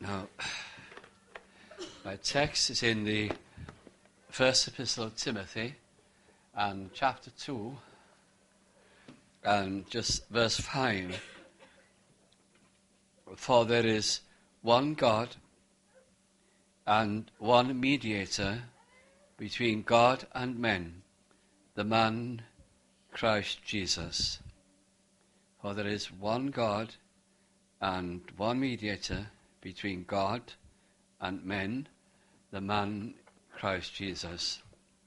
Now, my text is in the first epistle of Timothy, and chapter 2, and just verse 5. For there is one God and one mediator between God and men, the man Christ Jesus. For there is one God and one mediator between God and men, the man Christ Jesus.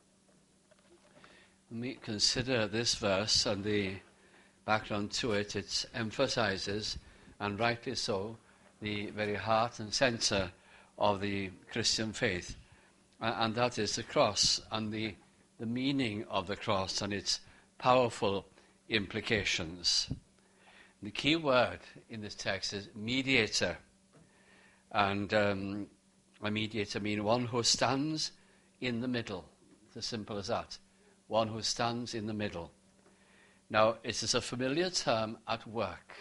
When we consider this verse and the background to it, it emphasizes, and rightly so, the very heart and center of the Christian faith, and that is the cross and the meaning of the cross and its powerful implications. The key word in this text is mediator. And a mediator means one who stands in the middle. It's as simple as that. One who stands in the middle. Now, it is a familiar term at work,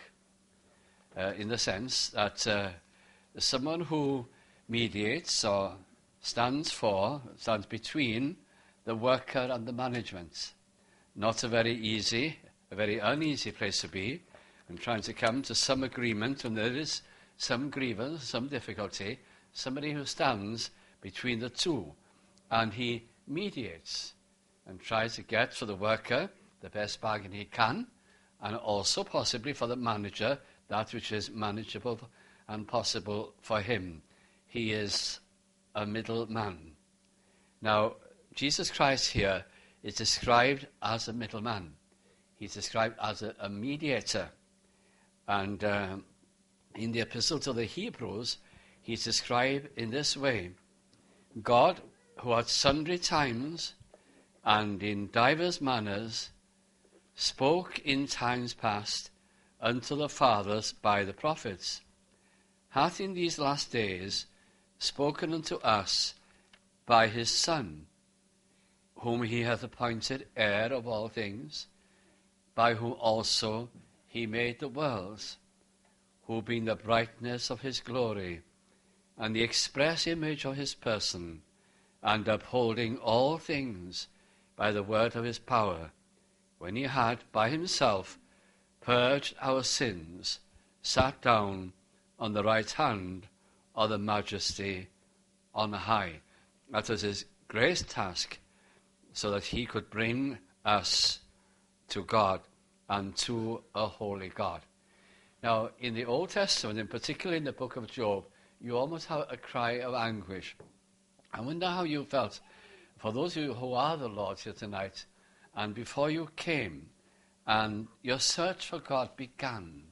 in the sense that someone who mediates or stands between the worker and the management. Not a very easy, a very uneasy place to be, and trying to come to some agreement when there is some grievance, some difficulty, somebody who stands between the two, and he mediates and tries to get for the worker the best bargain he can, and also possibly for the manager that which is manageable and possible for him. He is a middleman. Now, Jesus Christ here is described as a middleman. He's described as a mediator. And in the epistle to the Hebrews, he's described in this way: God, who at sundry times and in divers manners spoke in times past unto the fathers by the prophets, hath in these last days spoken unto us by his Son, whom he hath appointed heir of all things, by whom also he made the worlds, who being the brightness of his glory, and the express image of his person, and upholding all things by the word of his power, when he had by himself purged our sins, sat down on the right hand of the majesty on high. That was his great task, so that he could bring us to God and to a holy God. Now, in the Old Testament, in particular in the book of Job, you almost have a cry of anguish. I wonder how you felt, for those of you who are the Lord's here tonight, and before you came, and your search for God began.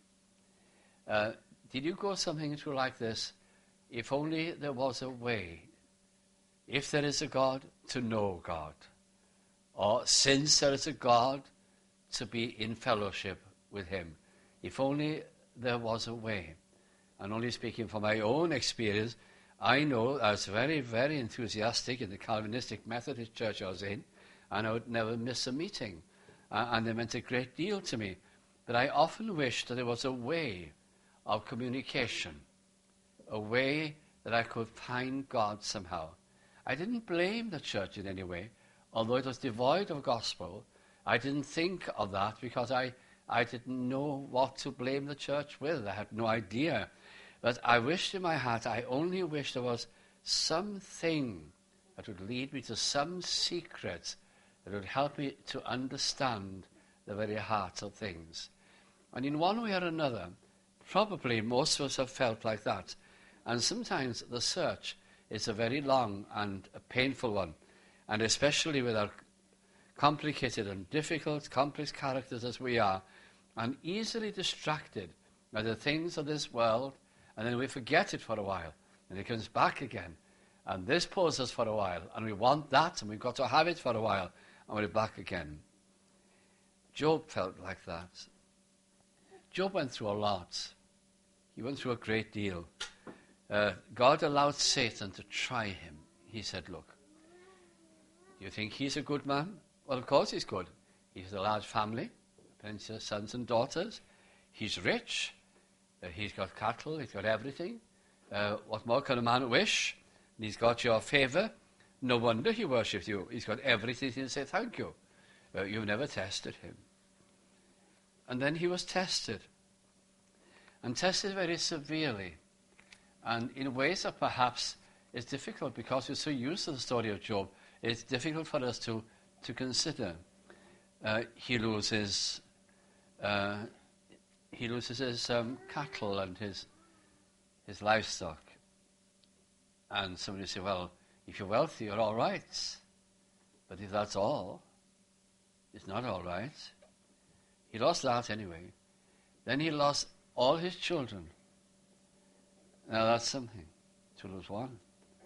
Did you go something through like this? If only there was a way, if there is a God, to know God. Or since there is a God, to be in fellowship with him. If only there was a way. And only speaking from my own experience, I know I was very, very enthusiastic in the Calvinistic Methodist church I was in, and I would never miss a meeting. And they meant a great deal to me. But I often wished that there was a way of communication, a way that I could find God somehow. I didn't blame the church in any way, although it was devoid of gospel. I didn't think of that because I didn't know what to blame the church with. I had no idea. But I wished in my heart, I only wished there was something that would lead me to some secret that would help me to understand the very heart of things. And in one way or another, probably most of us have felt like that. And sometimes the search is a very long and a painful one. And especially with our complicated and difficult, complex characters as we are, and easily distracted by the things of this world, and then we forget it for a while, and it comes back again. And this pulls us for a while, and we want that, and we've got to have it for a while, and we're back again. Job felt like that. Job went through a lot. He went through a great deal. God allowed Satan to try him. He said, look, you think he's a good man? Well, of course he's good. He has a large family, plenty of sons and daughters. He's rich. He's got cattle. He's got everything. What more can a man wish? And he's got your favour. No wonder he worships you. He's got everything to say thank you. You've never tested him. And then he was tested. And tested very severely. And in ways that perhaps is difficult because we're so used to the story of Job. It's difficult for us to consider. He loses his cattle and his livestock. And somebody say, well, if you're wealthy, you're all right. But if that's all, it's not all right. He lost that anyway. Then he lost all his children. Now that's something, to lose one.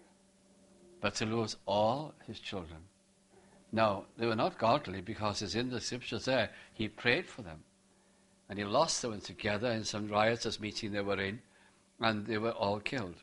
But to lose all his children. Now, they were not godly because it's in the scriptures there. He prayed for them. And he lost them together in some riotous meeting they were in. And they were all killed.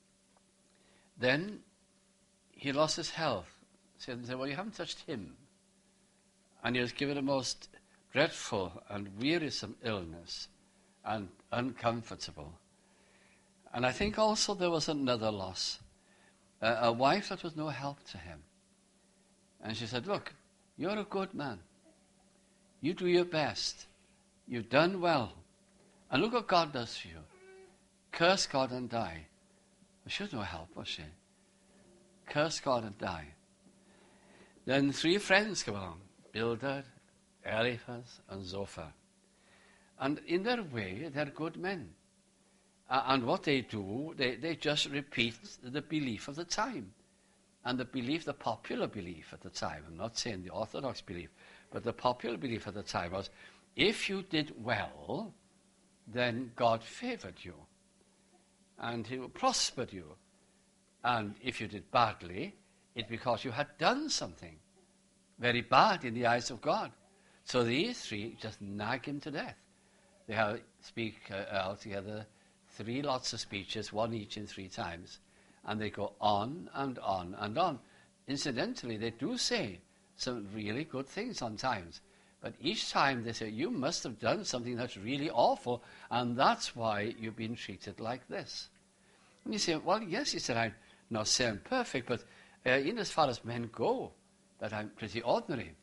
Then he lost his health. So they said, well, you haven't touched him. And he was given a most dreadful and wearisome illness and uncomfortable. And I think also there was another loss. A wife that was no help to him. And she said, look, you're a good man. You do your best. You've done well. And look what God does for you. Curse God and die. Well, she was no help, was she? Curse God and die. Then 3 friends come along. Bildad, Eliphaz, and Zophar. And in their way, they're good men. And what they do, they just repeat the belief of the time. And the popular belief at the time, I'm not saying the orthodox belief, but the popular belief at the time was, if you did well, then God favored you. And he prospered you. And if you did badly, it's because you had done something very bad in the eyes of God. So these 3 just nag him to death. They speak altogether 3 lots of speeches, 1 each in 3 times. And they go on and on and on. Incidentally, they do say some really good things sometimes. But each time they say, you must have done something that's really awful, and that's why you've been treated like this. And you say, well, yes, he said, I'm not saying perfect, but in as far as men go, that I'm pretty ordinary.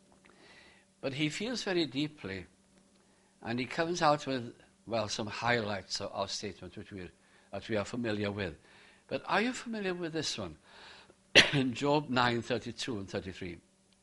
But he feels very deeply, and he comes out with, well, some highlights of our statement, which we are familiar with. But are you familiar with this one? In Job 9:32 and 33.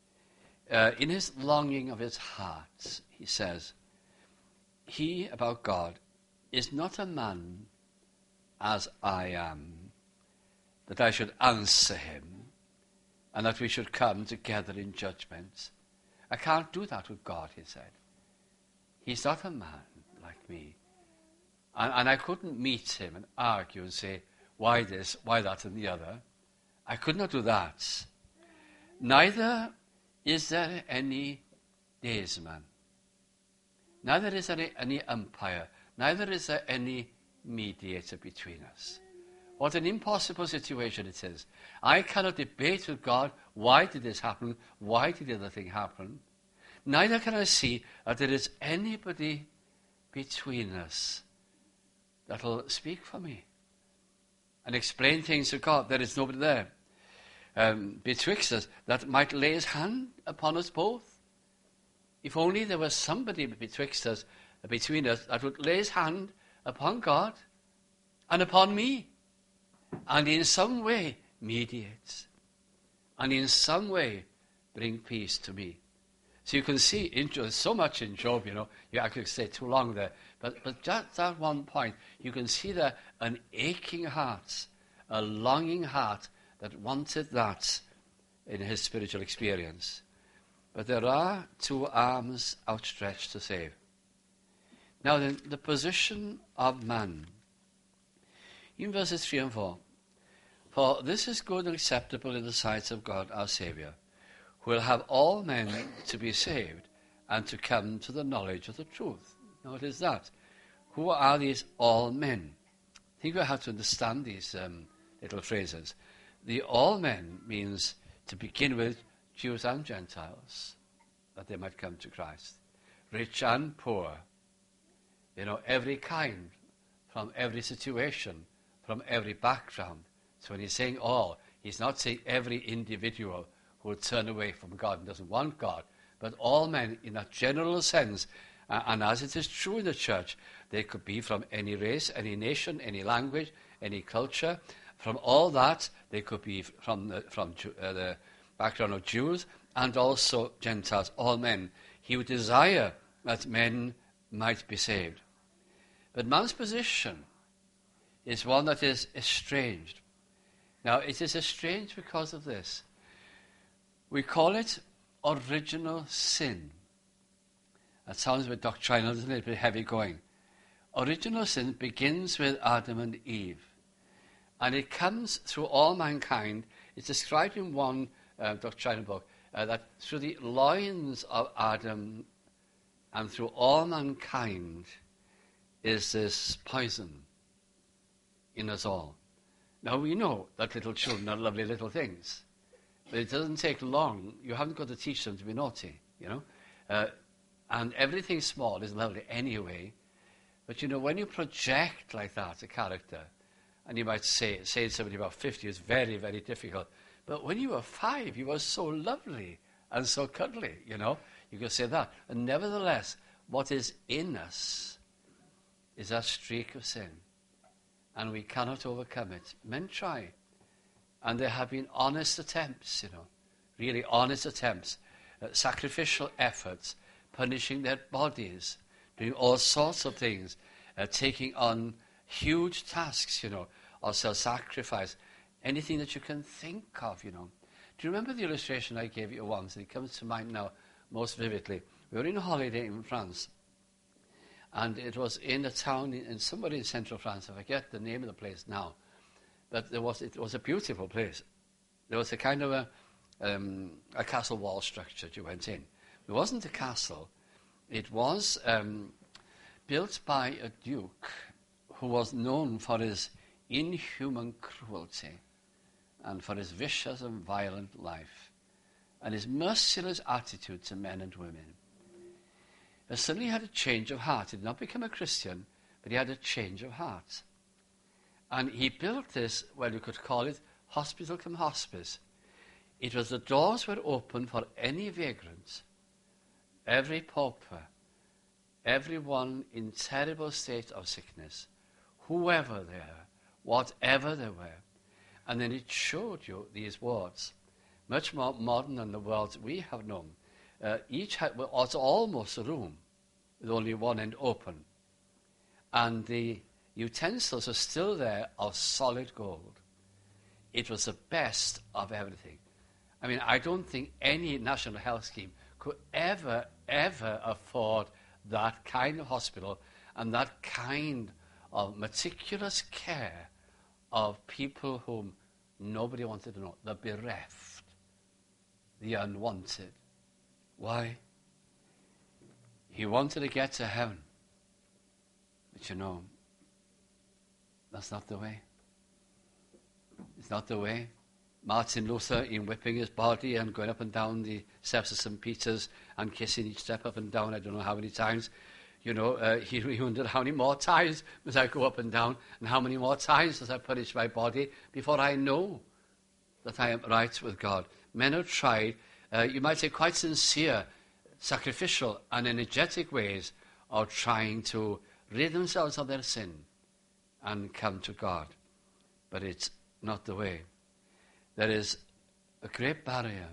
In his longing of his heart, he says, he, about God, is not a man as I am, that I should answer him, and that we should come together in judgment. I can't do that with God, he said. He's not a man like me. And I couldn't meet him and argue and say, why this, why that, and the other. I could not do that. Neither is there any daysman. Neither is there any umpire. Neither is there any mediator between us. What an impossible situation it is. I cannot debate with God, why did this happen? Why did the other thing happen? Neither can I see that there is anybody between us that will speak for me and explain things to God. There is nobody there betwixt us that might lay his hand upon us both. If only there was somebody betwixt us, between us, that would lay his hand upon God and upon me, and in some way mediate, and in some way bring peace to me. So you can see, there's so much in Job, I could stay too long there, but just that one point, you can see there an aching heart, a longing heart that wanted that in his spiritual experience. But there are 2 arms outstretched to save. Now then, the position of man. In verses 3 and 4, for this is good and acceptable in the sight of God our Saviour, who will have all men to be saved and to come to the knowledge of the truth. Notice that. Who are these all men? I think we have to understand these little phrases. The all men means, to begin with, Jews and Gentiles, that they might come to Christ. Rich and poor, every kind, from every situation, from every background. So when he's saying all, he's not saying every individual who will turn away from God and doesn't want God, but all men in that general sense. And as it is true in the church, they could be from any race, any nation, any language, any culture. From all that, they could be from the background of Jews and also Gentiles, all men. He would desire that men might be saved. But man's position is one that is estranged. Now, it is estranged because of this. We call it original sin. That sounds a bit doctrinal, doesn't it? A bit heavy going. Original sin begins with Adam and Eve. And it comes through all mankind. It's described in one doctrinal book that through the loins of Adam and through all mankind is this poison in us all. Now we know that little children are lovely little things. But it doesn't take long. You haven't got to teach them to be naughty, you know. And everything small is lovely anyway. But, you know, when you project like that a character, and you might say somebody about 50 is very, very difficult. But when you were 5, you were so lovely and so cuddly, you know. You can say that. And nevertheless, what is in us is that streak of sin. And we cannot overcome it. Men try. And there have been honest attempts, you know, really honest attempts, sacrificial efforts, punishing their bodies, doing all sorts of things, taking on huge tasks, you know, of self-sacrifice, anything that you can think of, you know. Do you remember the illustration I gave you once? It comes to mind now most vividly. We were in a holiday in France, and it was in a town in somewhere in central France. I forget the name of the place now. But it was a beautiful place. There was a kind of a castle wall structure that you went in. It wasn't a castle. It was built by a duke who was known for his inhuman cruelty and for his vicious and violent life and his merciless attitude to men and women. But suddenly he had a change of heart. He did not become a Christian, but he had a change of heart. And he built this, well, you could call it hospital cum hospice. It was the doors were open for any vagrant, every pauper, everyone in terrible state of sickness, whoever they were, whatever they were. And then it showed you these wards, much more modern than the wards we have known. Each was almost a room with only one end open. And the utensils are still there of solid gold. It was the best of everything. I mean, I don't think any national health scheme could ever afford that kind of hospital and that kind of meticulous care of people whom nobody wanted to know, the bereft, the unwanted. Why? He wanted to get to heaven. But you know, that's not the way. It's not the way. Martin Luther, in whipping his body and going up and down the steps of St. Peter's and kissing each step up and down, I don't know how many times, you know, he wondered how many more times must I go up and down and how many more times does I punish my body before I know that I am right with God. Men have tried, you might say quite sincere, sacrificial and energetic ways of trying to rid themselves of their sin and come to God. But it's not the way. There is a great barrier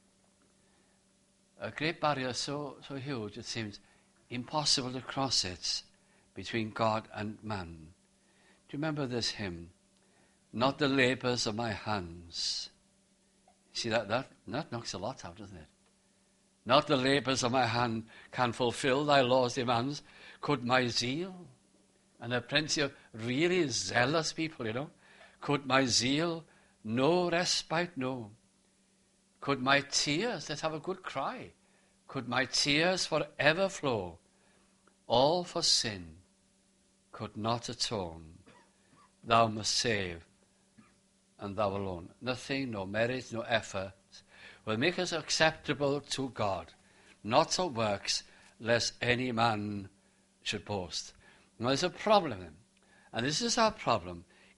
so huge it seems impossible to cross it between God and man. Do you remember this hymn? Not the labours of my hands. See, that knocks a lot out, doesn't it? Not the labours of my hand can fulfill thy law's demands. Could my zeal, and there are plenty of really zealous people, you know, could my zeal no respite know? Could my tears, let's have a good cry, could my tears forever flow? All for sin could not atone. Thou must save, and thou alone. Nothing, no merit, no effort will make us acceptable to God, not of works, lest any man should boast. Now there's a problem, and this is our problem.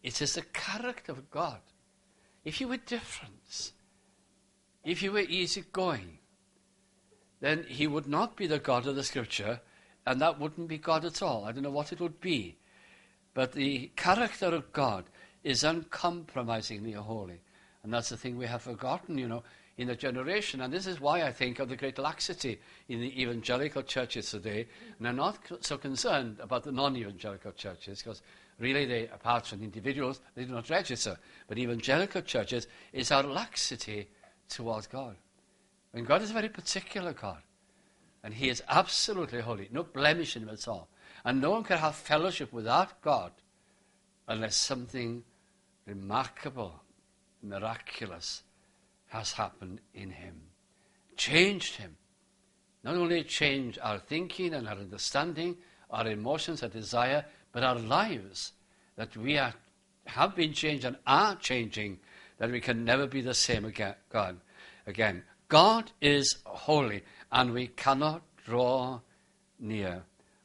It is the character of God. If you were different, if you were easygoing, then he would not be the God of the Scripture, and that wouldn't be God at all. I don't know what it would be. But the character of God is uncompromisingly holy. And that's the thing we have forgotten, in the generation. And this is why I think of the great laxity in the evangelical churches today. And I'm not so concerned about the non-evangelical churches, because really they, apart from individuals, they do not register. But evangelical churches is our laxity towards God. And God is a very particular God. And he is absolutely holy, no blemish in him at all. And no one can have fellowship with that God unless something remarkable, miraculous has happened in him. Changed him. Not only changed our thinking and our understanding, our emotions, our desire, but our lives. That we have been changed and are changing, that we can never be the same again. God is holy, and we cannot draw near.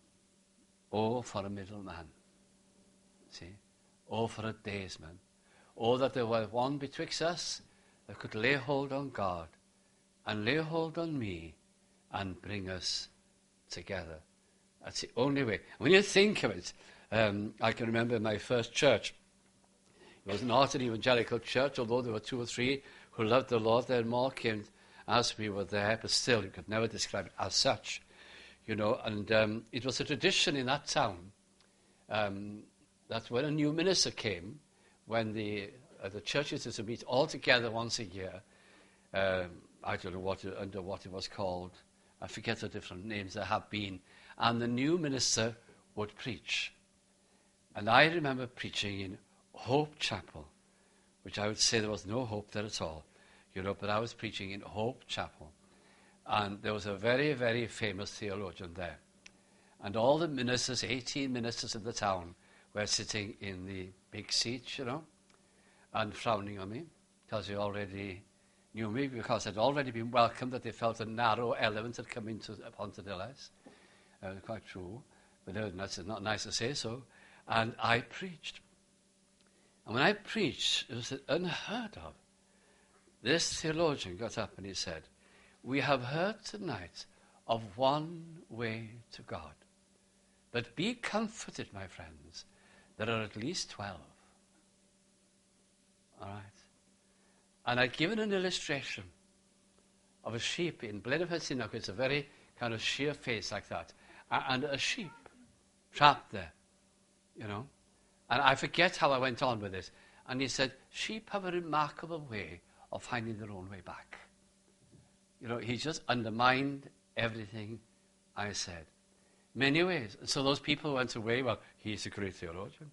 Oh, for a middleman. See? Oh, for a daysman. Oh, that there were one betwixt us that could lay hold on God and lay hold on me and bring us together. That's the only way. When you think of it, I can remember my first church. It was an Orton evangelical church, although there were 2 or 3 who loved the Lord. There more came as we were there, but still you could never describe it as such. And it was a tradition in that town that when a new minister came, when the churches used to meet all together once a year, I don't know under what it was called, I forget the different names there have been, and the new minister would preach. And I remember preaching in Hope Chapel, which I would say there was no hope there at all, but I was preaching in Hope Chapel. And there was a very, very famous theologian there. And all the ministers, 18 ministers in the town, were sitting in the big seats, and frowning on me, because they already knew me, because I'd already been welcomed, that they felt a narrow element had come into Pontedilles. Quite true, but that's not nice to say so. And I preached. And when I preached, it was unheard of. This theologian got up and he said, "We have heard tonight of one way to God. But be comforted, my friends, there are at least 12. All right. And I'd given an illustration of a sheep in Blaenau. It's a very kind of sheer face like that. And a sheep trapped there, And I forget how I went on with this. And he said, sheep have a remarkable way of finding their own way back. He just undermined everything I said. Many ways. And so those people went away. Well, he's a great theologian.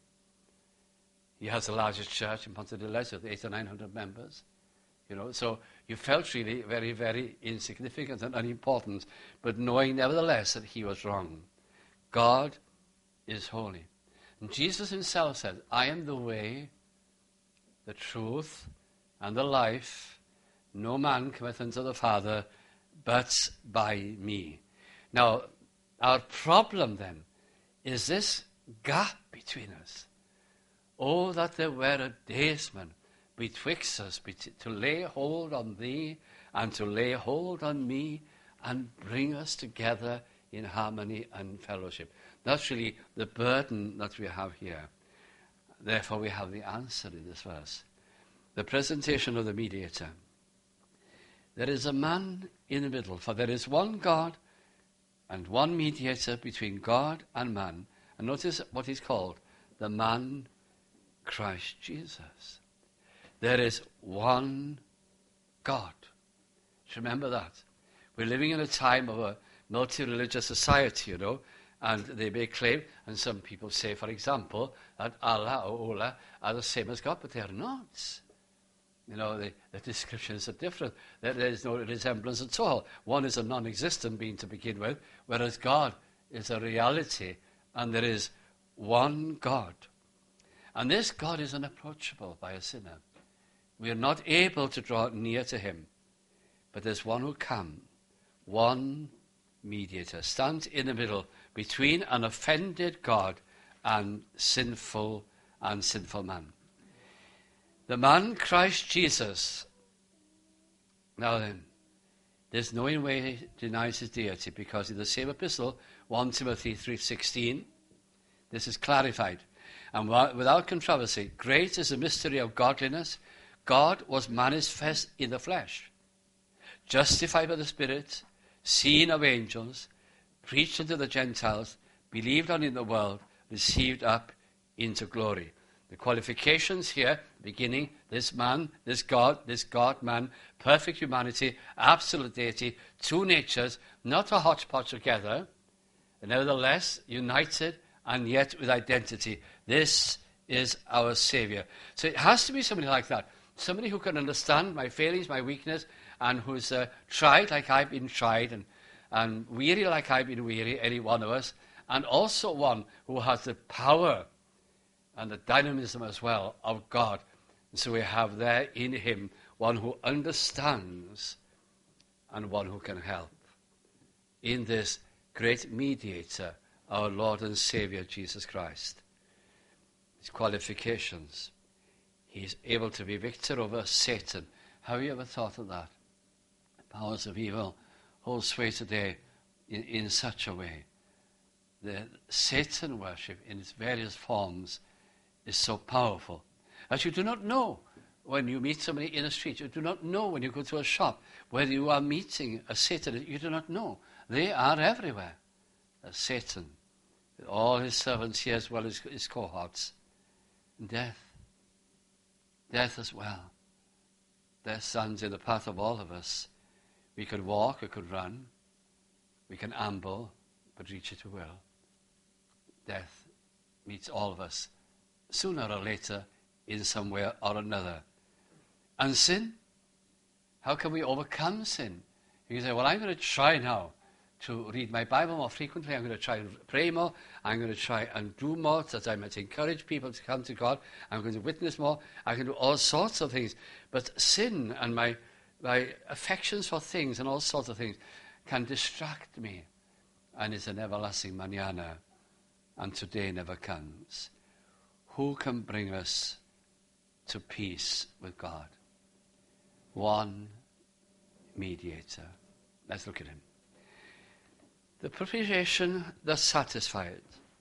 He has the largest church in Pontedilles with 800 or 900 members. So you felt really very, very insignificant and unimportant, but knowing nevertheless that he was wrong. God is holy. And Jesus himself said, I am the way, the truth, and the life. No man cometh unto the Father but by me. Now, our problem then is this gap between us. Oh, that there were a daysman betwixt us to lay hold on thee and to lay hold on me and bring us together in harmony and fellowship. That's really the burden that we have here. Therefore, we have the answer in this verse. The presentation of the mediator. There is a man in the middle, for there is one God and one mediator between God and man. And notice what he's called, the man Christ Jesus. There is one God. Remember that. We're living in a time of a multi-religious society, and they may claim, and some people say, for example, that Allah or Allah are the same as God, but they are not. The descriptions are different. There is no resemblance at all. One is a non-existent being to begin with, whereas God is a reality, and there is one God. And this God is unapproachable by a sinner. We are not able to draw near to him. But there's one who can, one mediator, stands in the middle between an offended God and sinful and sinful man. The man Christ Jesus. Now then, there's no way he denies his deity, because in the same epistle, 1 Timothy 3:16, this is clarified. And without controversy, great is the mystery of godliness. God was manifest in the flesh, justified by the Spirit, seen of angels, preached unto the Gentiles, believed on in the world, received up into glory. The qualifications here, beginning, this man, this God-man, perfect humanity, absolute deity, two natures, not a hodgepodge together, and nevertheless united and yet with identity. This is our Savior. So it has to be somebody like that, somebody who can understand my failings, my weakness, and who's tried like I've been tried, and weary like I've been weary, any one of us, and also one who has the power and the dynamism as well of God. And so we have there in him one who understands and one who can help. In this great mediator, our Lord and Savior, Jesus Christ. His qualifications. He is able to be victor over Satan. Have you ever thought of that? The powers of evil hold sway today in such a way. The Satan worship in its various forms is so powerful that you do not know when you meet somebody in the street. You do not know when you go to a shop whether you are meeting a Satan. You do not know. They are everywhere. Satan, with all his servants here as well as his cohorts. And death. Death as well. Death stands in the path of all of us. We could walk, we could run, we can amble, but reach it we will. Death meets all of us sooner or later in some way or another. And sin? How can we overcome sin? You can say, well, I'm going to try now to read my Bible more frequently. I'm going to try and pray more. I'm going to try and do more that I might encourage people to come to God. I'm going to witness more. I can do all sorts of things. But sin and my affections for things and all sorts of things can distract me. And it's an everlasting mañana. And today never comes. Who can bring us to peace with God? One mediator. Let's look at him. The propitiation that satisfied.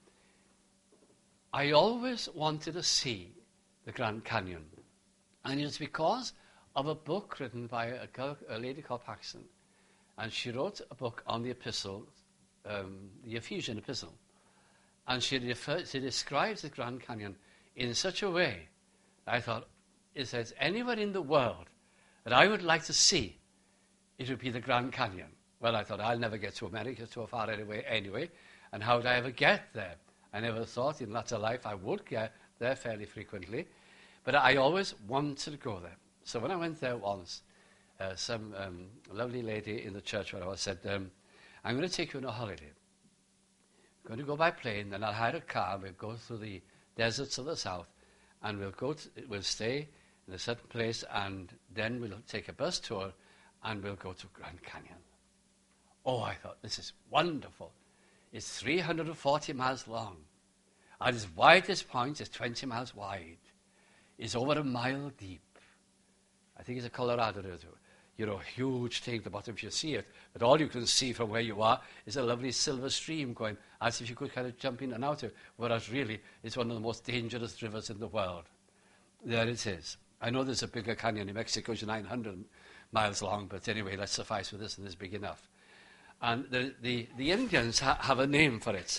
I always wanted to see the Grand Canyon. And it's because of a book written by a lady called Paxson. And she wrote a book on the epistle, the Ephesian epistle. And she describes the Grand Canyon in such a way, I thought, if there's anywhere in the world that I would like to see, it would be the Grand Canyon. Well, I thought, I'll never get to America, so far anyway, and how would I ever get there? I never thought in latter life I would get there fairly frequently, but I always wanted to go there. So when I went there once, some lovely lady in the church where I was said, I'm going to take you on a holiday. I'm going to go by plane, then I'll hire a car, we'll go through the deserts of the south, and we'll stay in a certain place, and then we'll take a bus tour, and we'll go to Grand Canyon. Oh, I thought, this is wonderful. It's 340 miles long. At its widest point, it's 20 miles wide. It's over a mile deep. I think it's a Colorado River. You know, huge thing at the bottom if you see it. But all you can see from where you are is a lovely silver stream going, as if you could kind of jump in and out of it. Whereas really, it's one of the most dangerous rivers in the world. There it is. I know there's a bigger canyon in Mexico, it's 900 miles long, but anyway, let's suffice with this, and it's big enough. And the Indians have a name for it.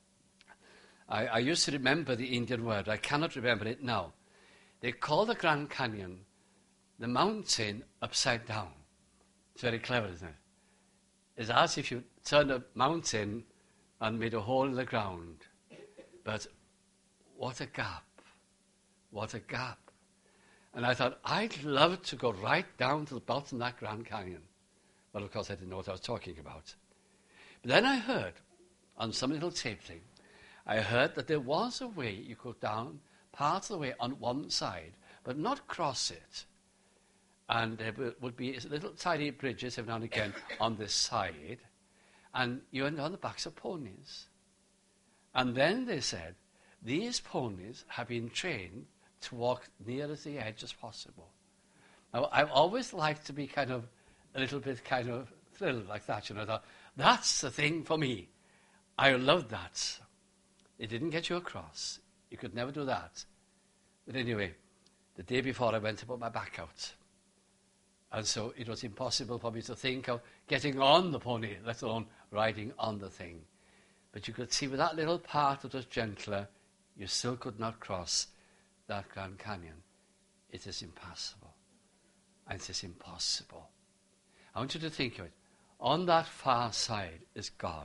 I used to remember the Indian word. I cannot remember it now. They call the Grand Canyon the mountain upside down. It's very clever, isn't it? It's as if you turned a mountain and made a hole in the ground. But what a gap. What a gap. And I thought, I'd love to go right down to the bottom of that Grand Canyon. Well, of course, I didn't know what I was talking about. But then I heard, on some little tape thing, I heard that there was a way you could go down part of the way on one side, but not cross it. And there would be little tiny bridges every now and again on this side, and you end on the backs of ponies. And then they said these ponies have been trained to walk near as the edge as possible. Now, I've always liked to be kind of a little bit kind of thrilled like that, you know. I thought, that's the thing for me. I loved that. It didn't get you across. You could never do that. But anyway, the day before I went to put my back out. And so it was impossible for me to think of getting on the pony, let alone riding on the thing. But you could see with that little part that was gentler, you still could not cross that Grand Canyon. It is impassable. And it is impossible. I want you to think of it. On that far side is God.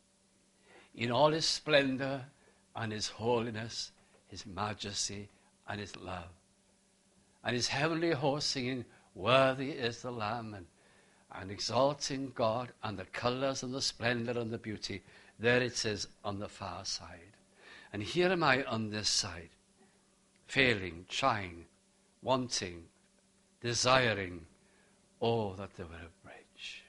In all his splendor and his holiness, his majesty and his love. And his heavenly host singing, worthy is the Lamb, and exalting God and the colors and the splendor and the beauty. There it is on the far side. And here am I on this side, failing, trying, wanting, desiring. Oh, that there were a bridge.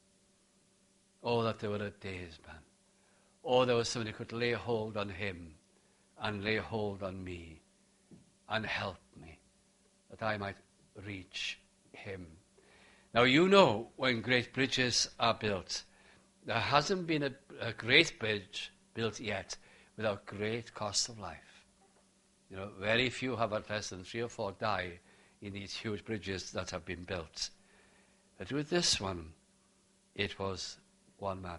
Oh, that there were a daysman. Oh, there was somebody who could lay hold on him and lay hold on me and help me, that I might reach him. Now, you know, when great bridges are built, there hasn't been a great bridge built yet without great cost of life. You know, very few have had less than 3 or 4 die in these huge bridges that have been built. But with this one, it was one man.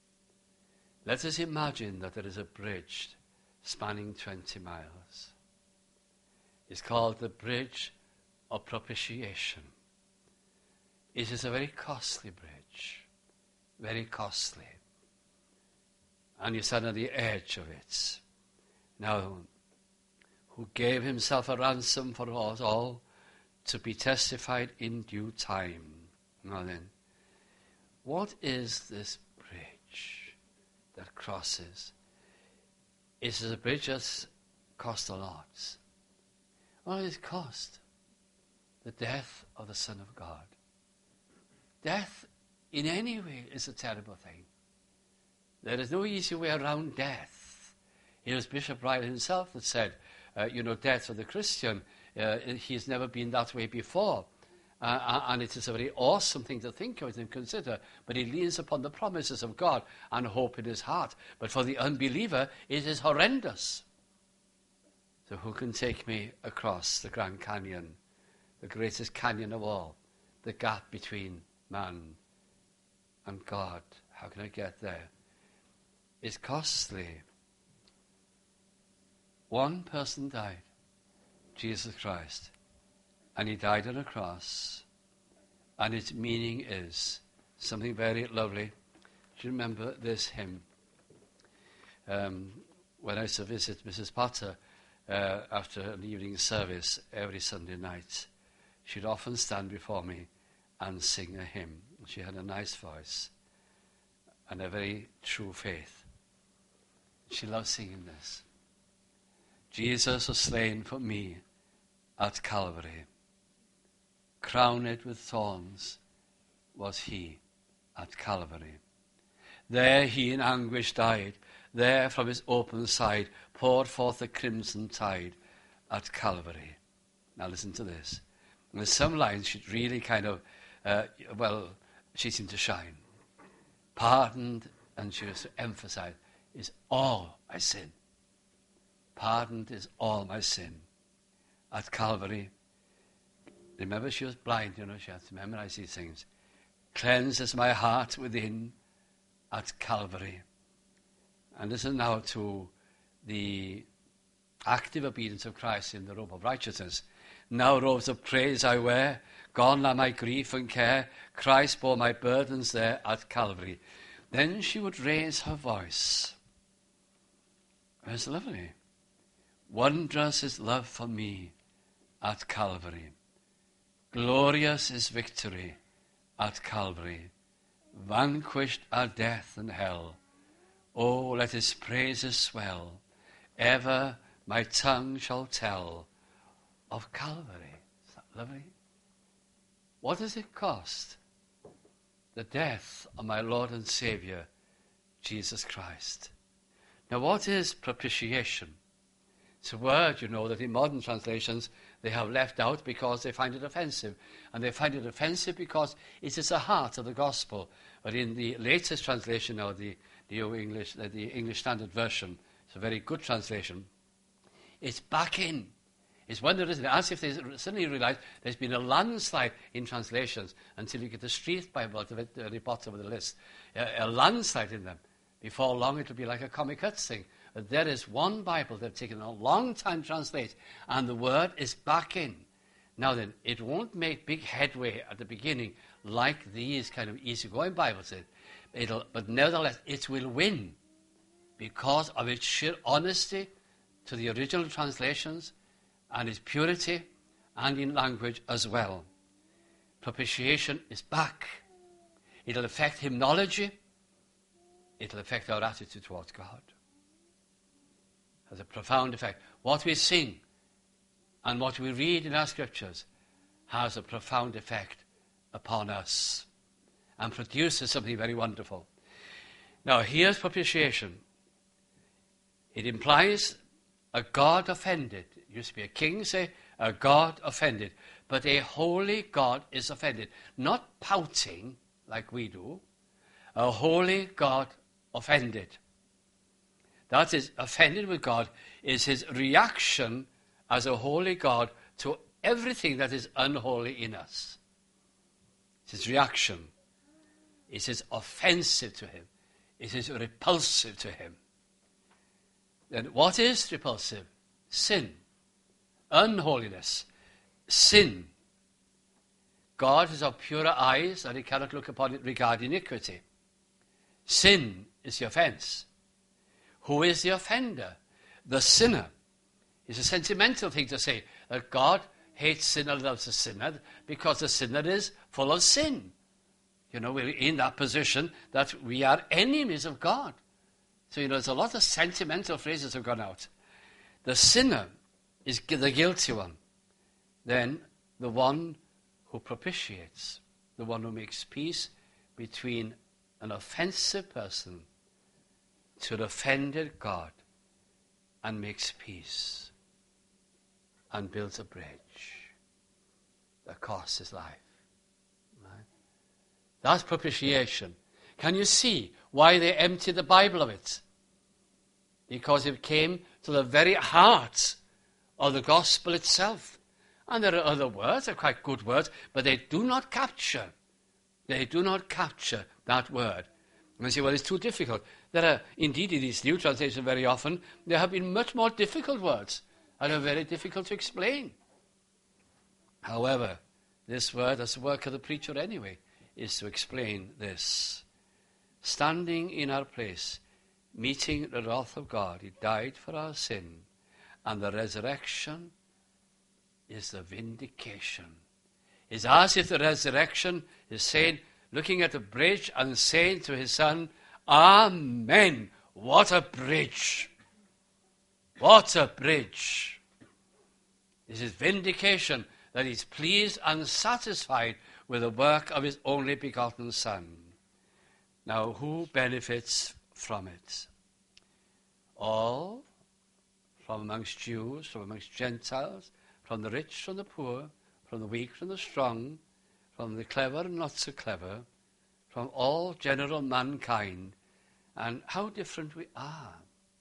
Let us imagine that there is a bridge spanning 20 miles. It's called the Bridge of Propitiation. It is a very costly bridge, very costly. And you stand on the edge of it. Now, who gave himself a ransom for us all to be testified in due time. Now then, what is this bridge that crosses? It is a bridge that's cost a lot. What does it cost? The death of the Son of God. Death in any way is a terrible thing. There is no easy way around death. It was Bishop Ryle himself that said, death of the Christian, he's never been that way before. And it is a very awesome thing to think of and consider. But he leans upon the promises of God and hope in his heart. But for the unbeliever, it is horrendous. So who can take me across the Grand Canyon, the greatest canyon of all, the gap between man and God? How can I get there? It's costly. One person died, Jesus Christ, and he died on a cross, and its meaning is something very lovely. Do you remember this hymn? When I used to visit Mrs. Potter after an evening service every Sunday night, she'd often stand before me and sing a hymn. She had a nice voice and a very true faith. She loved singing this. Jesus was slain for me at Calvary. Crowned with thorns was he at Calvary. There he in anguish died. There from his open side poured forth the crimson tide at Calvary. Now listen to this. And there's some lines she'd really kind of, she seemed to shine. Pardoned, and she was to emphasize, is all my sin. Pardoned is all my sin. At Calvary, remember she was blind, she had to memorize these things. Cleanses my heart within at Calvary. And listen now to the active obedience of Christ in the robe of righteousness. Now robes of praise I wear, gone are my grief and care. Christ bore my burdens there at Calvary. Then she would raise her voice. It was lovely. Wondrous is love for me at Calvary. Glorious is victory at Calvary. Vanquished are death and hell. Oh, let his praises swell. Ever my tongue shall tell of Calvary. Is that lovely? What does it cost? The death of my Lord and Savior, Jesus Christ. Now, what is propitiation? It's a word, that in modern translations they have left out because they find it offensive. And they find it offensive because it is the heart of the gospel. But in the latest translation of the New English, the English Standard Version, it's a very good translation, it's back in. It's when there isn't, as if they suddenly realize there's been a landslide in translations until you get the Street Bible at the very bottom of the list. A landslide in them. Before long it'll be like a Comic Cuts thing. But there is one Bible that's taken a long time to translate, and the word is back in. Now then, it won't make big headway at the beginning like these kind of easygoing Bibles did. But nevertheless, it will win because of its sheer honesty to the original translations and its purity and in language as well. Propitiation is back. It'll affect hymnology. It'll affect our attitude towards God. Has a profound effect. What we sing and what we read in our scriptures has a profound effect upon us and produces something very wonderful. Now, here's propitiation. It implies a God offended. It used to be a king say, a God offended. But a holy God is offended. Not pouting like we do. A holy God offended. That is, offended with God is his reaction as a holy God to everything that is unholy in us. It's his reaction. It is offensive to him. It is repulsive to him. Then what is repulsive? Sin. Unholiness. Sin. God is of purer eyes that he cannot look upon it regarding iniquity. Sin is the offense. Who is the offender? The sinner. It's a sentimental thing to say that God hates sinner and loves the sinner because the sinner is full of sin. We're in that position that we are enemies of God. So, there's a lot of sentimental phrases have gone out. The sinner is the guilty one. Then the one who propitiates, the one who makes peace between an offensive person to an offended God and makes peace and builds a bridge that costs his life. Right? That's propitiation. Can you see why they emptied the Bible of it? Because it came to the very heart of the gospel itself. And there are other words, they're quite good words, but they do not capture that word. And you say, well, it's too difficult. There are, indeed, in these new translations very often, there have been much more difficult words and are very difficult to explain. However, this word, that's the work of the preacher anyway, is to explain this. Standing in our place, meeting the wrath of God, he died for our sin, and the resurrection is the vindication. It's as if the resurrection is saying, looking at the bridge and saying to his son, Amen. What a bridge. What a bridge. This is vindication that he's pleased and satisfied with the work of his only begotten Son. Now, who benefits from it? All, from amongst Jews, from amongst Gentiles, from the rich, from the poor, from the weak, from the strong, from the clever and not so clever, from all general mankind, and how different we are.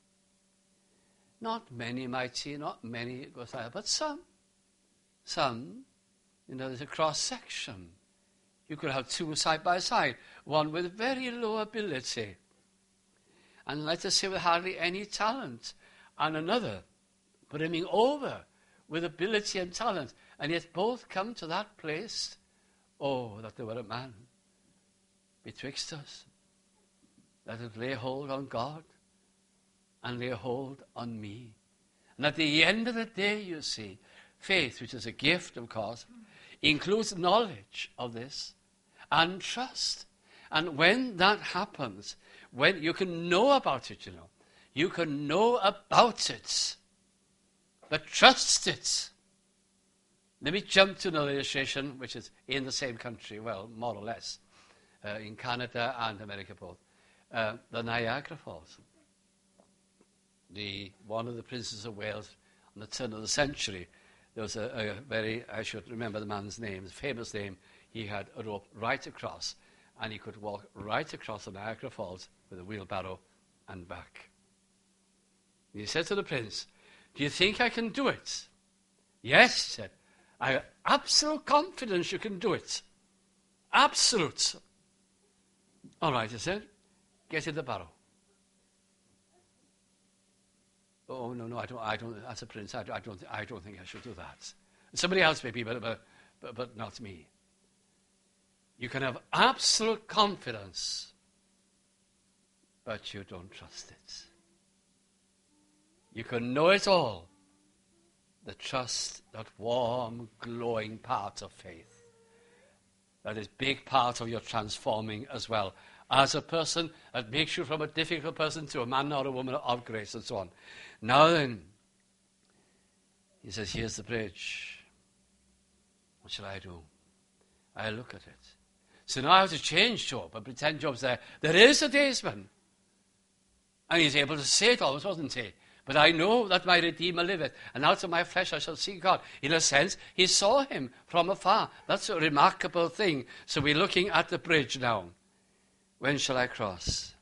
Not many mighty, not many, but some. Some, there's a cross-section. You could have two side by side, one with very low ability, and let us say with hardly any talent, and another brimming over with ability and talent, and yet both come to that place, that there were a man betwixt us, that would lay hold on God and lay hold on me. And at the end of the day, you see, faith, which is a gift, of course, includes knowledge of this and trust. And when that happens, when you can know about it, you can know about it, but trust it. Let me jump to another illustration, which is in the same country, well, more or less, in Canada and America both. The Niagara Falls. One of the princes of Wales on the turn of the century, there was a very, I should remember the man's name, his famous name. He had a rope right across, and he could walk right across the Niagara Falls with a wheelbarrow and back. And he said to the prince, "Do you think I can do it?" "Yes," he said. "I have absolute confidence you can do it. Absolute." "All right," he said. "Get in the barrow." "Oh, no, I don't, as a prince, I don't think I should do that. Somebody else maybe, but not me." You can have absolute confidence, but you don't trust it. You can know it all, the trust, that warm, glowing part of faith. That is a big part of your transforming as well. As a person, that makes you from a difficult person to a man or a woman of grace and so on. Now then, he says, here's the bridge. What shall I do? I look at it. So now I have to change Job and pretend Job's there. There is a daysman. And he's able to say it almost, wasn't he? But I know that my Redeemer liveth, and out of my flesh I shall see God. In a sense, he saw him from afar. That's a remarkable thing. So we're looking at the bridge now. When shall I cross?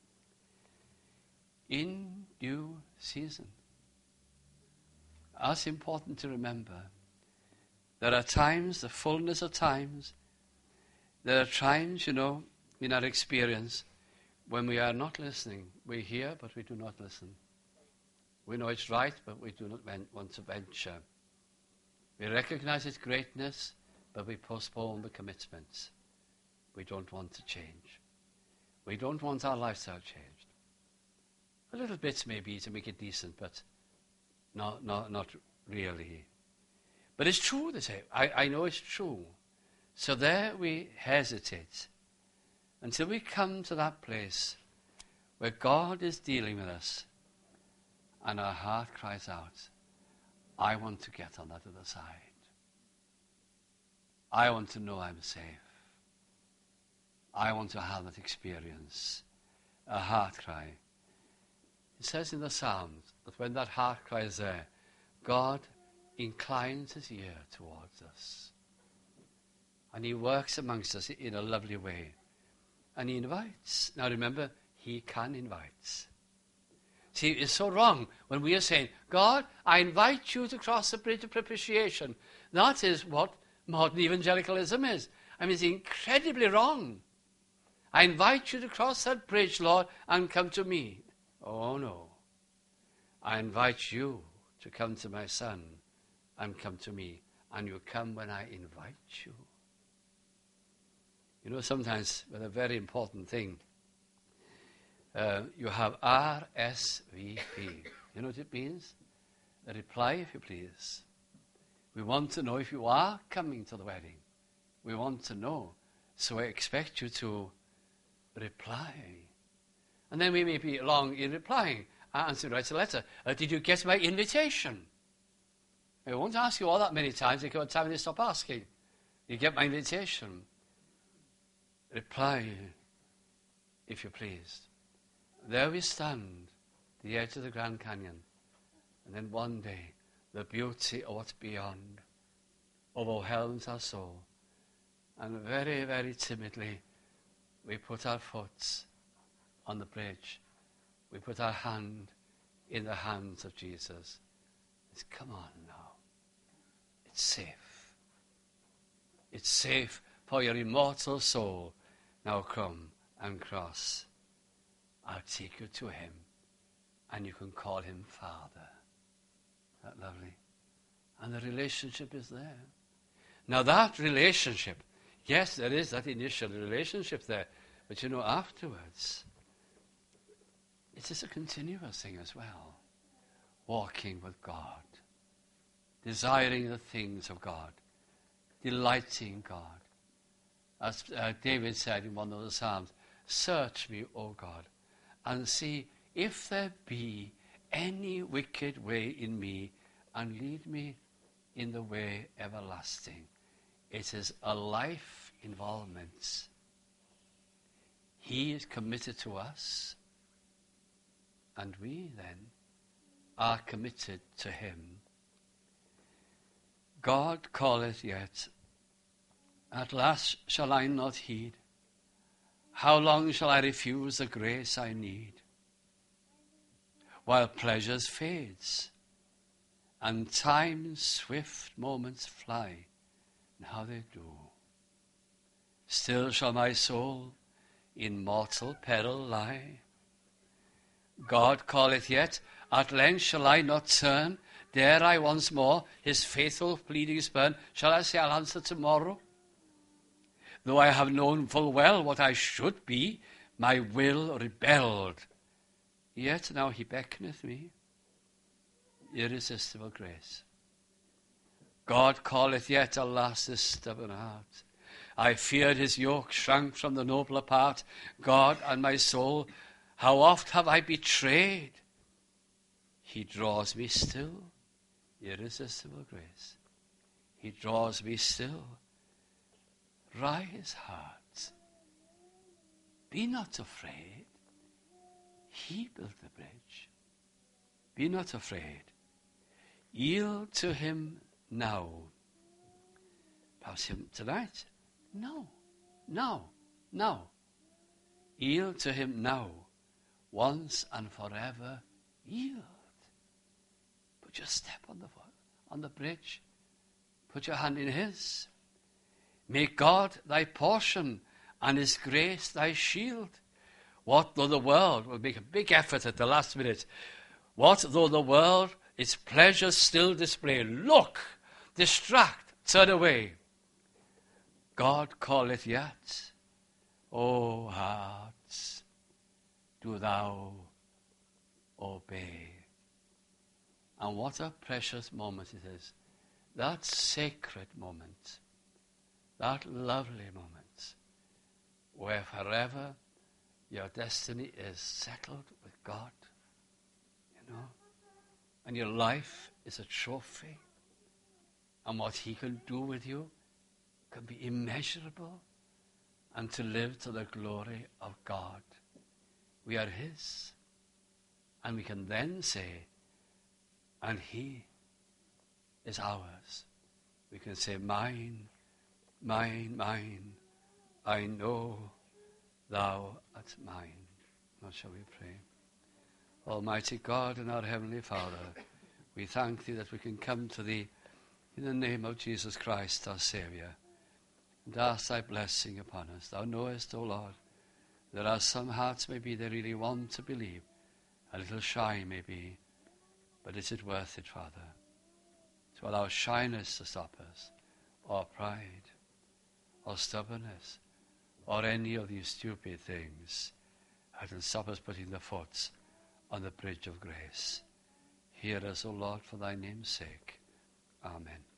In due season. That's important to remember. There are times, the fullness of times. There are times, in our experience, when we are not listening. We hear, but we do not listen. We know it's right, but we do not want to venture. We recognize its greatness, but we postpone the commitment. We don't want to change. We don't want our lifestyle changed. A little bit maybe to make it decent, but not really. But it's true, they say. I know it's true. So there we hesitate until we come to that place where God is dealing with us and our heart cries out, I want to get on that other side. I want to know I'm safe. I want to have that experience, a heart cry. It says in the Psalms that when that heart cry is there, God inclines his ear towards us. And he works amongst us in a lovely way. And he invites. Now remember, he can invite. See, it's so wrong when we are saying, God, I invite you to cross the bridge of propitiation. That is what modern evangelicalism is. I mean, it's incredibly wrong. I invite you to cross that bridge, Lord, and come to me. Oh, no. I invite you to come to my Son and come to me. And you come when I invite you. You know, sometimes with a very important thing, you have RSVP. You know what it means? A reply, if you please. We want to know if you are coming to the wedding. We want to know. So I expect you to reply. And then we may be long in replying. Answer writes a letter. Did you get my invitation? I won't ask you all that many times. There comes a time when they stop asking. Did you get my invitation? Reply, if you're pleased. There we stand, the edge of the Grand Canyon. And then one day, the beauty of what's beyond overwhelms our soul. And very, very timidly, we put our foot on the bridge. We put our hand in the hands of Jesus. It's, come on now. It's safe. It's safe for your immortal soul. Now come and cross. I'll take you to him, and you can call him Father. Isn't that lovely? And the relationship is there. Now that relationship, yes, there is that initial relationship there, but you know, afterwards, it is a continuous thing as well. Walking with God, desiring the things of God, delighting God. As David said in one of the Psalms, search me, O God, and see if there be any wicked way in me, and lead me in the way everlasting. It is a life involvement. He is committed to us, and we then are committed to him. God calleth yet, at last shall I not heed? How long shall I refuse the grace I need? While pleasures fades, and time's swift moments fly, and how they do, still shall my soul in mortal peril lie. God calleth yet, at length shall I not turn? Dare I once more his faithful pleadings spurn? Shall I say I'll answer tomorrow? Though I have known full well what I should be, my will rebelled. Yet now he beckoneth me, irresistible grace. God calleth yet, alas, this stubborn heart. I feared his yoke, shrank from the nobler part. God and my soul, how oft have I betrayed? He draws me still, irresistible grace. He draws me still. Rise, heart, be not afraid. He built the bridge. Be not afraid. Yield to him now. Perhaps him tonight? No. Now. Yield to him now. Once and forever, yield. Put your step on the bridge. Put your hand in his. Make God thy portion and his grace thy shield. What though the world will make a big effort at the last minute? What though the world its pleasures still display? Look, distract, turn away. God calleth yet. O hearts, do thou obey. And what a precious moment it is. That sacred moment. That lovely moment where forever your destiny is settled with God, and your life is a trophy, and what he can do with you can be immeasurable, and to live to the glory of God. We are his, and we can then say, and he is ours. We can say, mine, mine, mine, I know thou art mine. Now shall we pray? Almighty God and our Heavenly Father, we thank thee that we can come to thee in the name of Jesus Christ, our Saviour, and ask thy blessing upon us. Thou knowest, O Lord, there are some hearts maybe they really want to believe, a little shy maybe, but is it worth it, Father, to allow shyness to stop us, or pride, or stubbornness, or any of these stupid things that can stop us putting the foot on the bridge of grace? Hear us, O Lord, for thy name's sake. Amen.